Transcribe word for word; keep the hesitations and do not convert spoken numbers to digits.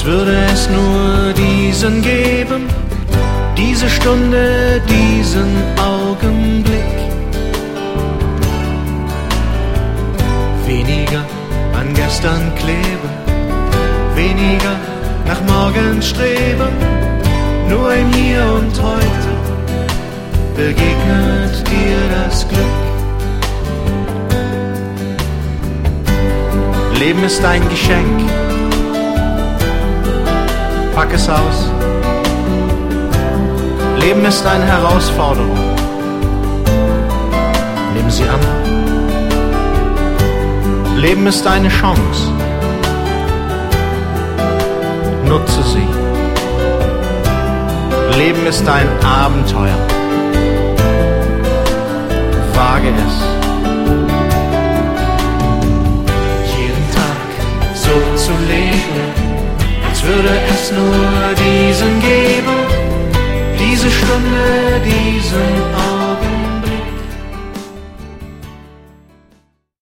als würde es nur diesen geben, diese Stunde, diesen Augenblick. Weniger an gestern kleben, weniger nach morgen streben, nur im Hier und Heute begegnet dir das Glück. Leben ist ein Geschenk, pack es aus. Leben ist eine Herausforderung, nimm sie an. Leben ist eine Chance, nutze sie. Leben ist ein Abenteuer, wage es. Jeden Tag so zu leben, als würde es nur diesen geben, diese Stunde, die